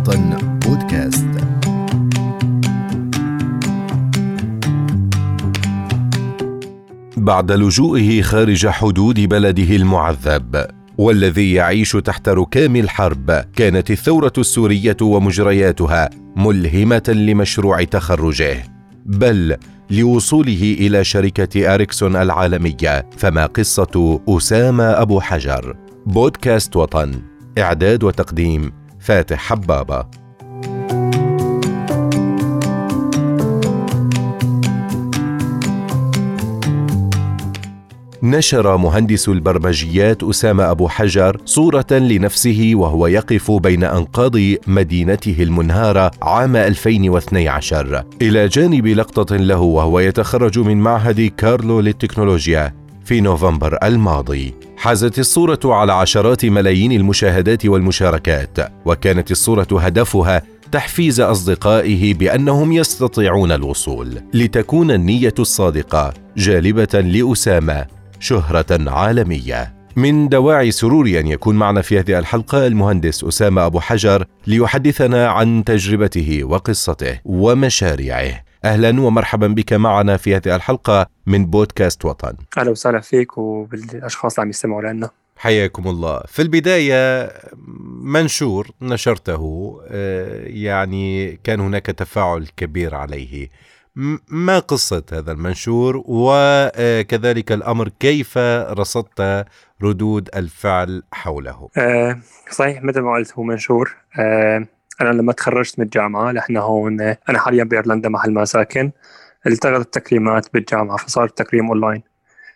وطن بودكاست. بعد لجوئه خارج حدود بلده المعذب والذي يعيش تحت ركام الحرب، كانت الثورة السورية ومجرياتها ملهمة لمشروع تخرجه، بل لوصوله إلى شركة أريكسون العالمية. فما قصة أسامة أبو حجر؟ بودكاست وطن، إعداد وتقديم فاتح حبابة. نشر مهندس البرمجيات أسامة أبو حجر صورة لنفسه وهو يقف بين أنقاض مدينته المنهارة عام 2012 إلى جانب لقطة له وهو يتخرج من معهد كارلو للتكنولوجيا في نوفمبر الماضي. حازت الصورة على عشرات ملايين المشاهدات والمشاركات، وكانت الصورة هدفها تحفيز أصدقائه بأنهم يستطيعون الوصول، لتكون النية الصادقة جالبة لأسامة شهرة عالمية. من دواعي سروري أن يكون معنا في هذه الحلقة المهندس أسامة أبو حجر ليحدثنا عن تجربته وقصته ومشاريعه. أهلا ومرحبا بك معنا في هذه الحلقة من بودكاست وطن. أهلا وسهلا فيك وبالأشخاص اللي عم يستمعوا لنا. حياكم الله. في البداية، منشور نشرته يعني كان هناك تفاعل كبير عليه. ما قصة هذا المنشور، وكذلك الأمر كيف رصدت ردود الفعل حوله؟ صحيح، مثل ما قلت هو منشور. أنا لما تخرجت من الجامعة، نحن هون أنا حاليا بإيرلندا محل ما ساكن، التغت التكريمات بالجامعة فصار التكريم أونلاين.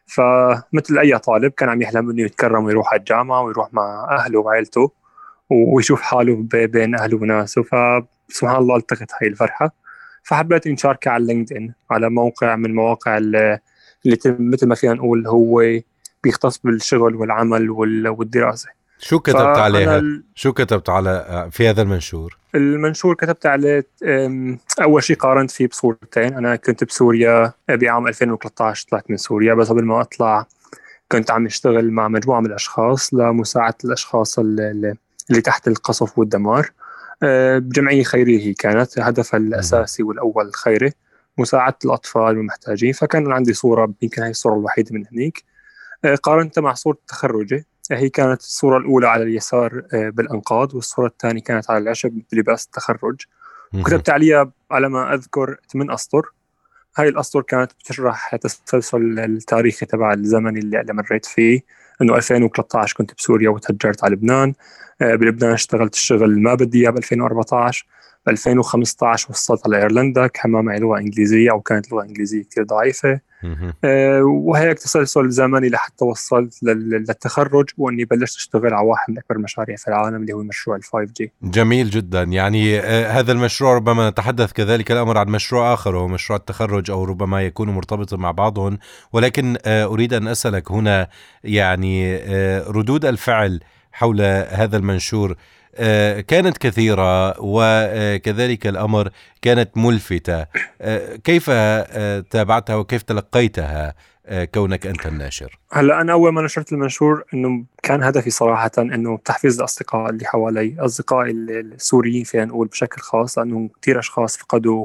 فمثل أي طالب كان عم يحلم إنه يتكرم ويروح على الجامعة ويروح مع أهله وعائلته ويشوف حاله بين أهله وناسه. فسبحان الله التقت هاي الفرحة، فحبيت إن شاركها على لينكدين، على موقع من المواقع اللي مثل ما فينا نقول هو بيختص بالشغل والعمل والدراسة. شو كتبت عليها؟ شو كتبت على في هذا المنشور؟ المنشور كتبت عليه أول شيء قارنت فيه بصورتين. أنا كنت بسوريا بعام 2013، طلعت من سوريا، بس قبل ما أطلع كنت عم أشتغل مع مجموعة من الأشخاص لمساعدة الأشخاص اللي تحت القصف والدمار بجمعية خيرية. هي كانت هدفها الأساسي والأول خيري، مساعدة الأطفال والمحتاجين. فكان عندي صورة، يمكن هاي الصورة الوحيدة من هنيك. قارنتها مع صورة تخرجي، هي كانت الصورة الأولى على اليسار بالأنقاض، والصورة الثانية كانت على العشب بلباس التخرج. وكتبت عليها على ما أذكر 8 أسطر. هاي الأسطر كانت بتشرح تسلسل التاريخي تبع الزمن اللي مريت فيه. إنه 2013 كنت بسوريا وتهجرت على لبنان. بلبنان اشتغلت الشغل ما بدي إياه ب 2014. ب 2015 وصلت على إيرلندا، كان ما معي لغة إنجليزية أو كانت لغة إنجليزية كتير ضعيفة. وهيك تسلسل زمني لحتى وصلت للتخرج، واني بلشت اشتغل على واحد من اكبر المشاريع في العالم اللي هو مشروع ال5G. جميل جدا. يعني هذا المشروع ربما نتحدث كذلك الامر عن مشروع اخر وهو مشروع التخرج، او ربما يكون مرتبطا مع بعضهم، ولكن اريد ان اسالك هنا يعني ردود الفعل حول هذا المنشور كانت كثيرة، وكذلك الأمر كانت ملفتة. كيف تابعتها وكيف تلقيتها كونك أنت الناشر؟ هلأ أنا أول ما نشرت المنشور إنه كان هدفي صراحة إنه تحفيز الأصدقاء اللي حوالي، أصدقائي السوريين فينا نقول بشكل خاص، لأنه كتير أشخاص فقدوا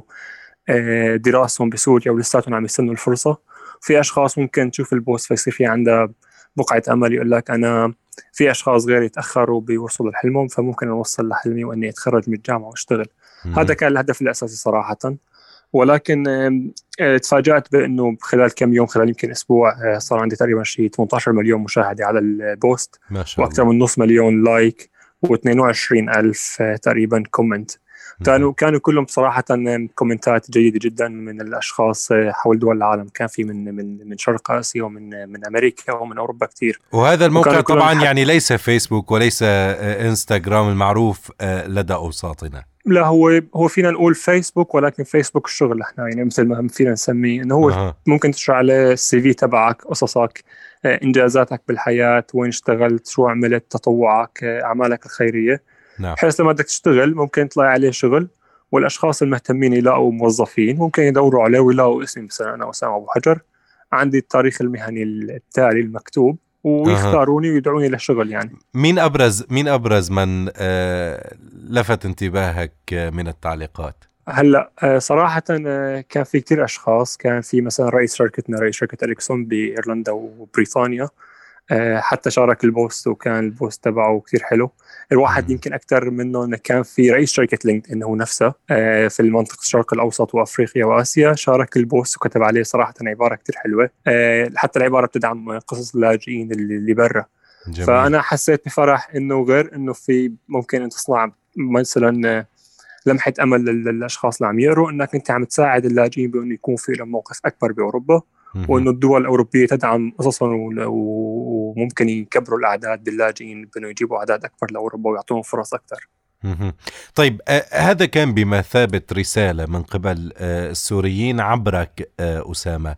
دراستهم بسوريا ولساتهم عم يستنوا الفرصة. في أشخاص ممكن تشوف البوست فيصير في عندها بقعة أمل، يقول لك أنا في أشخاص غيري تأخروا بيوصلوا لحلمهم، فممكن أوصل لحلمي وأني أتخرج من الجامعة وأشتغل. هذا كان الهدف الأساسي صراحة. ولكن تفاجأت بأنه خلال كم يوم، خلال يمكن أسبوع، صار عندي تقريبا شيء 18 مليون مشاهدة على البوست، وأكثر من نص مليون لايك، و22 ألف تقريبا كومنت. كانوا كلهم بصراحة كومنتات جيدة جدا من الأشخاص حول دول العالم. كان في من شرق آسيا ومن أمريكا ومن أوروبا كتير. وهذا الموقع طبعا يعني ليس فيسبوك وليس إنستغرام المعروف لدى أوساطنا. لا، هو فينا نقول فيسبوك، ولكن فيسبوك الشغل احنا يعني مثل ما فينا نسميه، انه هو ممكن تشرح عليه السي في تبعك، قصصك، انجازاتك بالحياة، وين اشتغلت، شو عملت، تطوعك، اعمالك الخيرية. بحيث لما بدك تشتغل ممكن تلاقي عليه شغل، والاشخاص المهتمين يلاقوا موظفين ممكن يدوروا عليه ويلاقوا اسمي، مثلا انا أسامة أبو حجر، عندي التاريخ المهني التالي المكتوب، ويختاروني ويدعوني للشغل يعني. مين أبرز من لفت انتباهك من التعليقات؟ هلا صراحة كان في كتير أشخاص. كان في مثلا رئيس شركة إريكسون بإيرلندا وبريطانيا، حتى شارك البوست وكان البوست تبعه كتير حلو. الواحد يمكن أكثر منه إنه كان في رئيس شركة لينكد إن هو نفسه في المنطقة الشرق الأوسط وأفريقيا وآسيا، شارك البوست وكتب عليه صراحة عبارة كتير حلوة. حتى العبارة بتدعم قصص اللاجئين اللي برا. جميل. فأنا حسيت بفرح إنه غير إنه في ممكن أن تصنع مثلا لمحة أمل للأشخاص اللي عم يقروا إنك أنت عم تساعد اللاجئين بأنه يكون في لهم موقف أكبر بأوروبا، وإنه الدول الأوروبية تدعم قصصهم وممكن يكبروا الأعداد باللاجئين بأنه يجيبوا أعداد أكبر لأوروبا ويعطوهم فرص أكثر. طيب هذا كان بمثابة رسالة من قبل السوريين عبرك أسامة.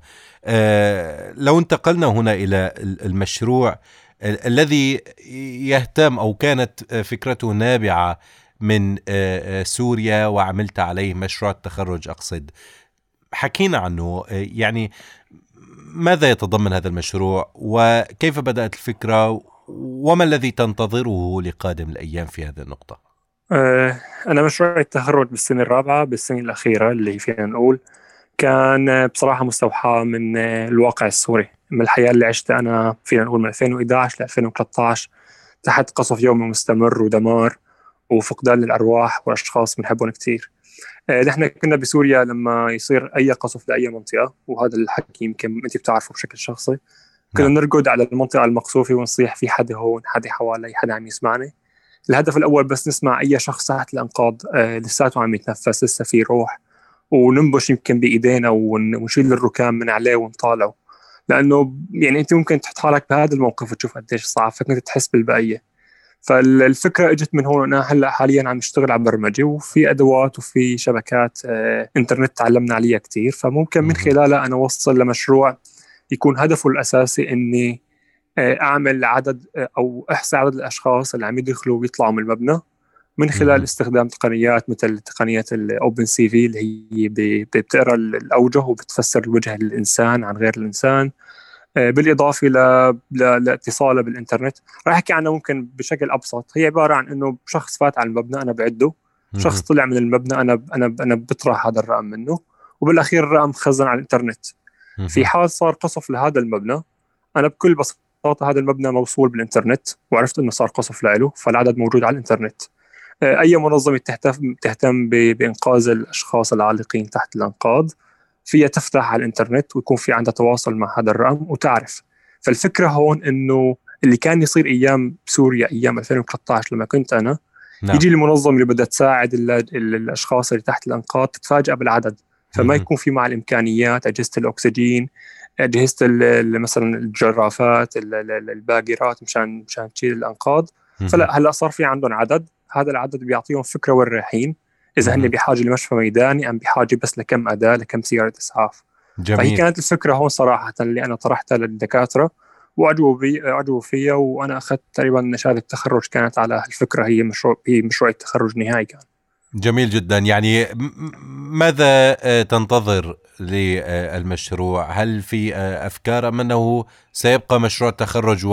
لو انتقلنا هنا إلى المشروع الذي يهتم أو كانت فكرته نابعة من سوريا وعملت عليه مشروع التخرج، أقصد حكينا عنه، يعني ماذا يتضمن هذا المشروع وكيف بدأت الفكرة وما الذي تنتظره لقادم الأيام في هذه النقطة؟ أنا مشروع التخرج بالسنة الرابعة، بالسنة الأخيرة اللي فينا نقول كان بصراحة مستوحى من الواقع السوري، من الحياة اللي عشتها أنا فينا نقول من 2011 ل 2013 تحت قصف يومي مستمر ودمار وفقدان للأرواح وأشخاص بنحبهم كتير. نحن كنا بسوريا لما يصير أي قصف لأي منطقة، وهذا الحكي يمكن أنت بتعرفه بشكل شخصي، كنا نرقد على المنطقة المقصوفة ونصيح في حدا هون، حدا حوالي، حدا عم يسمعني. الهدف الأول بس نسمع أي شخص تحت الأنقاض لساته عم يتنفس، لسه في روح، وننبش يمكن بإيدينا ونشيل الركام من عليه ونطالعه. لأنه يعني أنت ممكن تحط حالك بهذا الموقف وتشوف قديش صعب، فكنت تحس بالبقية. فالفكرة اجت من هون. أنا هلأ حاليا عم اشتغل على برمجة وفي أدوات وفي شبكات إنترنت تعلمنا عليها كتير، فممكن من خلالها أنا وصل لمشروع يكون هدفه الأساسي إني أعمل عدد أو أحصي عدد الأشخاص اللي عم يدخلوا ويطلعوا من المبنى من خلال استخدام تقنيات مثل تقنية الأوبن سي في اللي هي بتقرأ الأوجه وبتفسر الوجه الإنسان عن غير الإنسان، بالإضافة لاتصاله بالإنترنت. راح أحكي عنها ممكن بشكل أبسط. هي عبارة عن إنه شخص فات على المبنى أنا بعده، شخص طلع من المبنى أنا بطرح هذا الرقم منه، وبالأخير الرقم خزن على الإنترنت. في حال صار قصف لهذا المبنى، أنا بكل بساطة هذا المبنى موصول بالإنترنت وعرفت إنه صار قصف له، فالعدد موجود على الإنترنت. أي منظمة تهتم بإنقاذ الأشخاص العالقين تحت الأنقاض فيها تفتح على الإنترنت ويكون في عندها تواصل مع هذا الرقم وتعرف. فالفكرة هون إنه اللي كان يصير أيام سوريا أيام 2013 لما كنت أنا يجي المنظمة اللي بدها تساعد الأشخاص اللي تحت الأنقاض تتفاجأ بالعدد، فما يكون في مع الإمكانيات، أجهزة الأكسجين، أجهزة مثلا الجرافات، الباقرات مشان تشيل الأنقاض. فلا هلا صار في عندهم عدد، هذا العدد بيعطيهم فكرة وين رايحين، إذا هن بحاجة لمشفى ميداني أم بحاجة بس لكم أداة، لكم سيارة إسعاف. فهي كانت الفكرة هون صراحة اللي أنا طرحتها للدكاترة وأعجبوا فيها، وأنا أخذت تقريبا شهادة التخرج كانت على الفكرة. هي مشروع التخرج نهائي كان. جميل جدا. يعني ماذا تنتظر للمشروع؟ هل في أفكار أم أنه سيبقى مشروع التخرج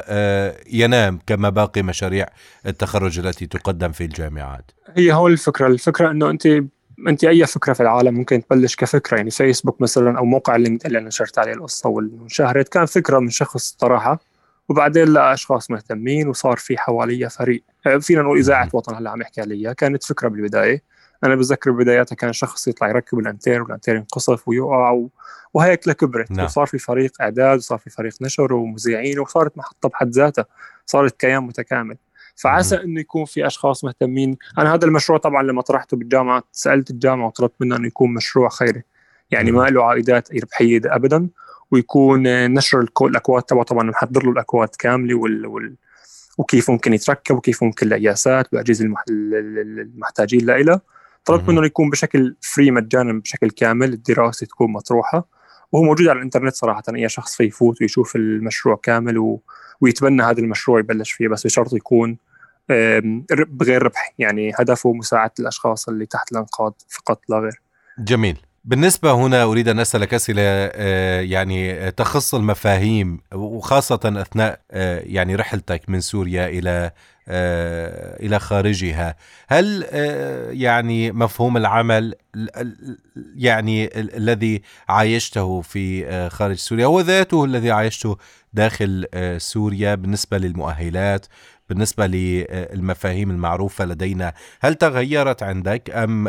وينام كما باقي مشاريع التخرج التي تقدم في الجامعات؟ هي هون الفكرة أنه أنت أي فكرة في العالم ممكن تبلش كفكرة. يعني فيسبوك مثلا أو موقع لينكد اللي نشرت عليه القصة وانشهرت كان فكرة من شخص طرحها، وبعدين لقى أشخاص مهتمين وصار في حواليها فريق. فينا نقول إذاعة وطن هلا عم يحكي عليها، كانت فكرة بالبداية. أنا بذكر بداياتها كان شخص يطلع يركب الأنتير والأنتير ينقصف ويقع وهيك لكبرت. وصار في فريق إعداد وصار في فريق نشر ومذيعين وصارت محطة بحد ذاتها، صارت كيان متكامل. فعسى إنه يكون في أشخاص مهتمين. أنا هذا المشروع طبعا لما طرحته بالجامعة سألت الجامعة وطلبت منه أنه يكون مشروع خيري، يعني ما له عائدات ربحية أبدا، ويكون نشر الأكواد تبعه. طبعا نحضر له الأكواد كاملة وكيف ممكن يتركب وكيف ممكن القياسات والأجهزة المحتاجين لها. طلبت منه يكون بشكل فري مجانا بشكل كامل، الدراسة تكون مطروحة وهو موجود على الإنترنت. صراحة أي شخص يفوت ويشوف المشروع كامل ويتبنى هذا المشروع يبلش فيه، بس بشرط يكون بغير ربح، يعني هدفه مساعدة الأشخاص اللي تحت الأنقاض فقط لا غير. جميل بالنسبة هنا أريد أن أسألك أسئلة يعني تخص المفاهيم، وخاصة أثناء يعني رحلتك من سوريا إلى خارجها. هل يعني مفهوم العمل يعني الذي عايشته في خارج سوريا هو ذاته الذي عايشته داخل سوريا بالنسبة للمؤهلات، بالنسبة للمفاهيم المعروفة لدينا، هل تغيرت عندك أم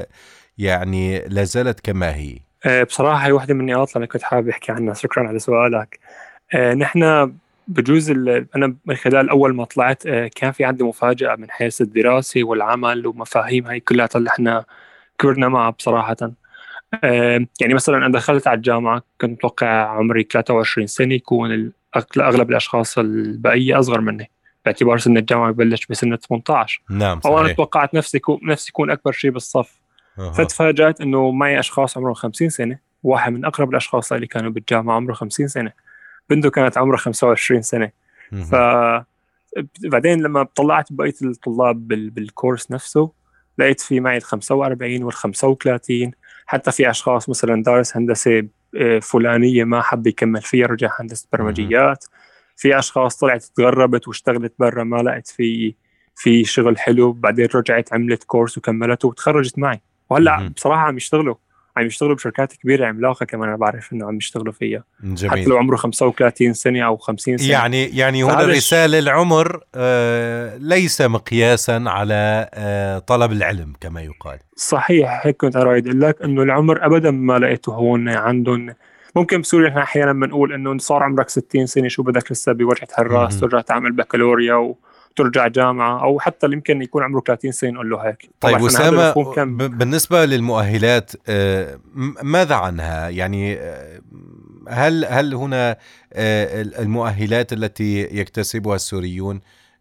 يعني لازالت كما هي؟ بصراحة هي واحدة من النقاط اللي أنا كنت حابب أحكي عنها. شكرا على سؤالك. نحن بجوز أنا من خلال أول ما طلعت كان في عندي مفاجأة من حيث الدراسة والعمل ومفاهيم هاي كلها اللي احنا كبرنا معها بصراحة. يعني مثلا أنا دخلت على الجامعة كنت متوقع عمري 23 سنة، يكون أغلب الأشخاص البقية أصغر مني، باعتبار سن الجامعة ببلش بسن 18. نعم أو أنا صحيح. توقعت نفسي يكون أكبر شيء بالصف. أها. فتفاجأت إنه معي أشخاص عمرهم 50 سنة. واحد من أقرب الأشخاص اللي كانوا بالجامعة عمره 50 سنة، بنته كانت عمرها 25 سنة. مهم. فبعدين لما طلعت بقية الطلاب بالكورس نفسه، لقيت في معي ال 45 وال 35. حتى في أشخاص مثلا دارس هندسة فلانية ما حب يكمل فيها، رجع هندسة مهم. برمجيات. في أشخاص طلعت تغربت واشتغلت برا، ما لقيت في شغل حلو، بعدين رجعت عملت كورس وكملته وتخرجت معي. وهلا مهم. بصراحة عم يشتغلوا بشركات كبيرة عملاقة كمان. أنا بعرف إنه عم يشتغلوا فيها حتى جميل. لو عمره 35 سنة أو 50 سنة. يعني هنا فهذا الرسالة العمر ليس مقياسا على طلب العلم كما يقال. صحيح. هيك كنت أريد أقول لك إنه العمر أبدا ما لقيته هون عندهم. ممكن بسوريا نحن أحيانا بنقول إنه صار عمرك 60 سنة شو بدك لسه بوجهة الراس مهم. ترجع تعمل بكالوريا وترجع جامعة، أو حتى اللي يمكن يكون عمره 30 سنة نقول له هيك. ما طيب بعرف أنا هذا أسامة، المفهوم كم. بالنسبة للمؤهلات ماذا عنها؟ يعني هل هنا المؤهلات التي يكتسبها السوريون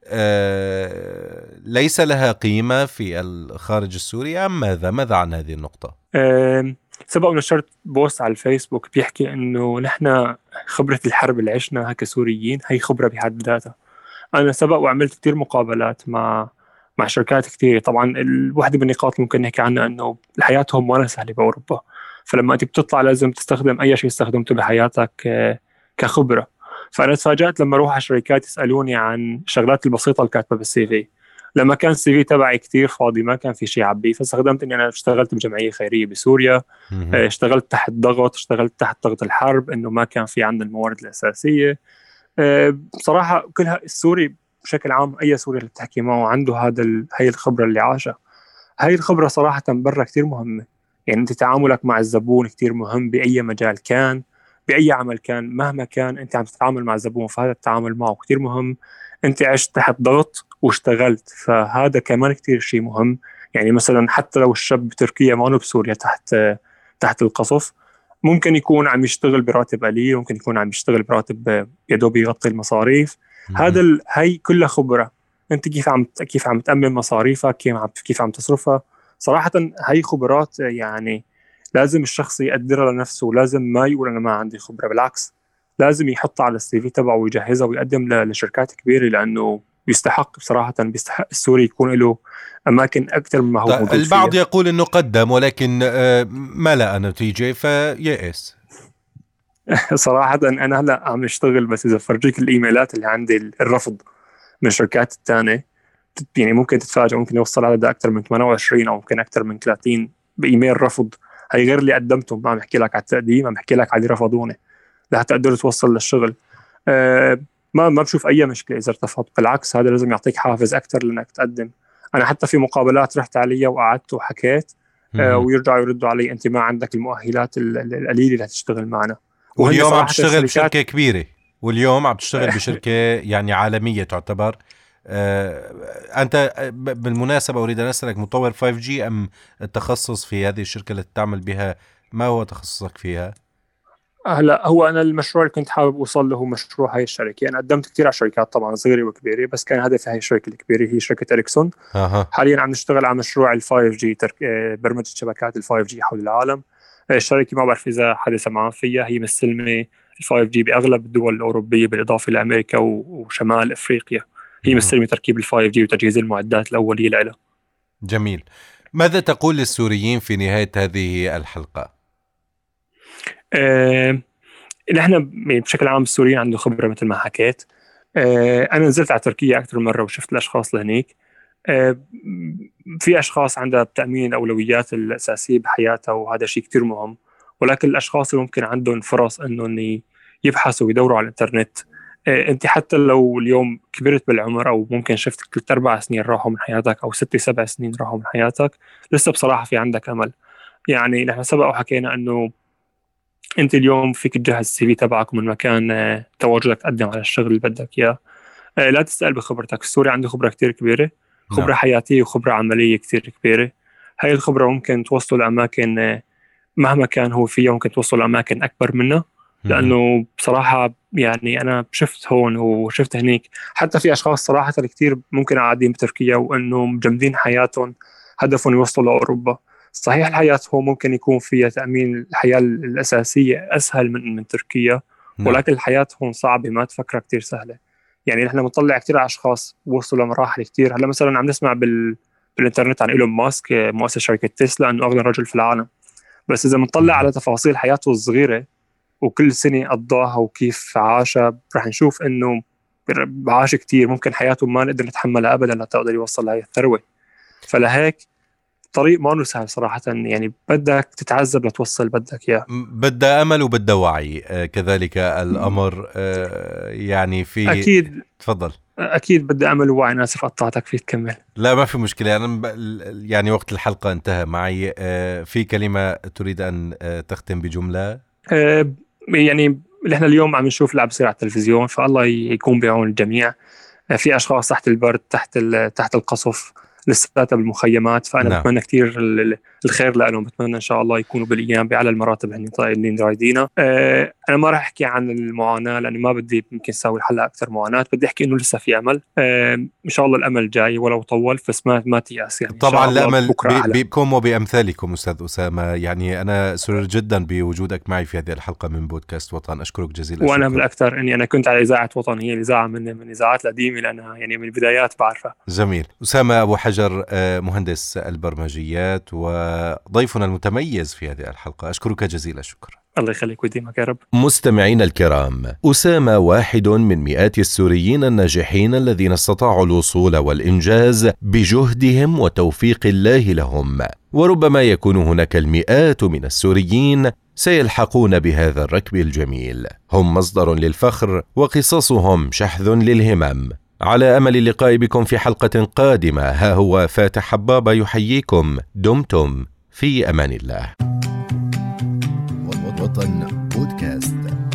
ليس لها قيمة في الخارج السوري أم ماذا عن هذه النقطة؟ سبق ونشرت بوست على الفيسبوك بيحكي إنه نحن خبرة الحرب اللي عشناها كسوريين هي خبرة بحد ذاتها. أنا سبق وعملت كتير مقابلات مع شركات كتير. طبعا الوحدة من النقاط اللي ممكن نحكي عنها إنه حياتهم ولا سهلة بأوروبا. فلما أنت بتطلع لازم تستخدم أي شيء استخدمته بحياتك كخبرة. فأنا تفاجأت لما أروح على شركات يسألوني عن الشغلات البسيطة اللي كاتبة بالسي في. لما كان السي في تبعي كتير فاضي ما كان في شيء عبيه، فاستخدمت إني أنا اشتغلت بجمعية خيرية بسوريا. مهم. اشتغلت تحت ضغط، اشتغلت تحت ضغط الحرب إنه ما كان في عندنا الموارد الأساسية. بصراحة كلها السوري بشكل عام، أي سوري اللي بتحكي معه عنده هاي الخبرة اللي عاشها. هاي الخبرة صراحة برا كتير مهمة. يعني أنت تعاملك مع الزبون كتير مهم بأي مجال كان، بأي عمل كان، مهما كان أنت عم تتعامل مع الزبون، فهذا التعامل معه كتير مهم. أنت عشت تحت ضغط واشتغلت، فهذا كمان كتير شيء مهم. يعني مثلا حتى لو الشاب بتركيا ما هو بسوريا تحت القصف، ممكن يكون عم يشتغل براتب قليل، ممكن يكون عم يشتغل براتب يا دوب يغطي المصاريف. مهم. هي كلها خبرة. انت كيف عم تأمن مصاريفك، كيف عم تصرفها. صراحة هي خبرات يعني لازم الشخص يقدرها لنفسه، ولازم ما يقول انا ما عندي خبرة. بالعكس، لازم يحطها على السي في تبعه ويجهزها ويقدم لشركات كبيرة، لأنه بيستحق السوري يكون له أماكن أكثر مما هو طيب موجود البعض فيها. يقول انه قدم ولكن ما لقى نتيجة فيأس. صراحة أنا هلا عم اشتغل، بس إذا فرجيك الإيميلات اللي عندي الرفض من الشركات الثانية، يعني ممكن تتفاجئ، ممكن يوصل عدد أكثر من 28 أو ممكن أكثر من 30 بإيميل رفض. هي غير اللي قدمته، ما عم بحكي لك على التقديم، عم بحكي لك على اللي رفضوني لحتى توصل للشغل. أه ما بشوف أي مشكلة إذا ارتفضت. بالعكس، هذا لازم يعطيك حافز أكثر لأنك تقدم. أنا حتى في مقابلات رحت عليها وقعدت وحكيت، مهم. ويرجعوا يردوا علي أنت ما عندك المؤهلات القليلة اللي تشتغل معنا. وهن واليوم عم صراحة تشتغل بشركة الشركات كبيرة، واليوم عم تشتغل بشركة يعني عالمية تعتبر. أنت بالمناسبة أريد أن أسألك، مطور 5G أم التخصص في هذه الشركة التي تعمل بها ما هو تخصصك فيها؟ هلا هو انا المشروع اللي كنت حابب اوصل له هو مشروع هاي الشركه. انا قدمت كثير على شركات طبعا صغيره وكبيره، بس كان هدفي هاي الشركه الكبيره، هي شركه اريكسون. أها. حاليا عم نشتغل على مشروع ال 5G، برمجه شبكات ال 5G حول العالم. الشركه ما بعرف اذا حدا سمعان فيها، هي مستلمه ال 5G باغلب الدول الاوروبيه بالاضافه لامريكا وشمال افريقيا. هي مهم. مستلمه تركيب ال 5G وتجهيز المعدات الاوليه لها. جميل. ماذا تقول للسوريين في نهاية هذه الحلقة؟ نحن بشكل عام السوريين عنده خبرة مثل ما حكيت. أنا نزلت على تركيا أكثر من مرة وشفت الأشخاص لهنيك. في أشخاص عندها تأمين الأولويات الأساسية بحياتها، وهذا شيء كتير مهم. ولكن الأشخاص اللي ممكن عندهم فرص إنه يبحثوا ويدوروا على الإنترنت، أنت حتى لو اليوم كبرت بالعمر أو ممكن شفت 3-4 سنين راحوا من حياتك أو 6-7 سنين راحوا من حياتك، لسه بصراحة في عندك أمل. يعني نحن سبق وحكينا إنه أنت اليوم فيك تجهز السي في تبعك من مكان تواجدك، تقدم على الشغل اللي بدك إياه. لا تسأل بخبرتك. السوري عنده خبرة كتير كبيرة، خبرة حياتية وخبرة عملية كتير كبيرة. هاي الخبرة ممكن توصل لأماكن مهما كان هو فيها، ممكن توصل لأماكن أكبر منه. لأنه بصراحة يعني أنا شفت هون وشفت هنيك، حتى في أشخاص صراحة كتير ممكن قاعدين بتركيا وأنه مجمدين حياتهم، هدفهم يوصلوا لأوروبا. صحيح الحياة هو ممكن يكون فيها تأمين الحياة الأساسية أسهل من تركيا، ولكن الحياة هون صعبة، ما تفكرها كتير سهلة. يعني نحن بنطلع كتير على أشخاص وصلوا لمراحل كتير. هلا مثلا عم نسمع بالإنترنت عن إيلون ماسك مؤسس شركة تسلا أنه أغنى رجل في العالم، بس إذا بنطلع على تفاصيل حياته الصغيرة وكل سنة قضاها وكيف عاشها، رح نشوف إنه عاش كتير، ممكن حياته ما نقدر نتحملها أبدا لتقدر يوصل لهي الثروة. فلهيك طريق ما صعب صراحة، يعني بدك تتعذب لتوصل بدك إياه. بدها أمل وبدها وعي كذلك الأمر. يعني في أكيد. تفضل. أكيد بدي أمل ووعي. أنا آسف قطعتك، فيك تكمل. لا ما في مشكلة. أنا يعني وقت الحلقة انتهى معي. في كلمة تريد أن تختم بجملة؟ يعني اللي احنا اليوم عم نشوف اللي عم بيصير على التلفزيون، فالله يكون بعون الجميع. في أشخاص تحت البرد، تحت القصف، لساتها بالمخيمات. فأنا بتمنى كتير الخير لهم. بتمنى إن شاء الله يكونوا بالأيام بأعلى المراتب اللي رايدينها. أنا ما راح أحكي عن المعاناة لأنه ما بدي يمكن أسوي الحلقة أكثر معاناة. بدي أحكي إنه لسه في أمل. إن شاء الله الأمل جاي ولو طول، بس ما تيأس. يعني طبعا الأمل بكم وبأمثالكم أستاذ أسامة. يعني أنا سرور جدا بوجودك معي في هذه الحلقة من بودكاست وطن. أشكرك جزيلا الشكر. وأنا بالأكثر أني أنا كنت على إذاعة وطن، هي الإذاعة من إذاعات القديمة لأنها يعني من البدايات بعرفها. جميل. أسامة أبو حجر مهندس البرمجيات وضيفنا المتميز في هذه الحلقة. أشكرك جزيل الشكر. الله يخليك ويديمك يا رب. مستمعين الكرام، أسامة واحد من مئات السوريين الناجحين الذين استطاعوا الوصول والإنجاز بجهدهم وتوفيق الله لهم، وربما يكون هناك المئات من السوريين سيلحقون بهذا الركب الجميل. هم مصدر للفخر وقصصهم شحذ للهمم. على أمل اللقاء بكم في حلقة قادمة. ها هو فاتح حبابة يحييكم. دمتم في أمان الله. وطن بودكاست.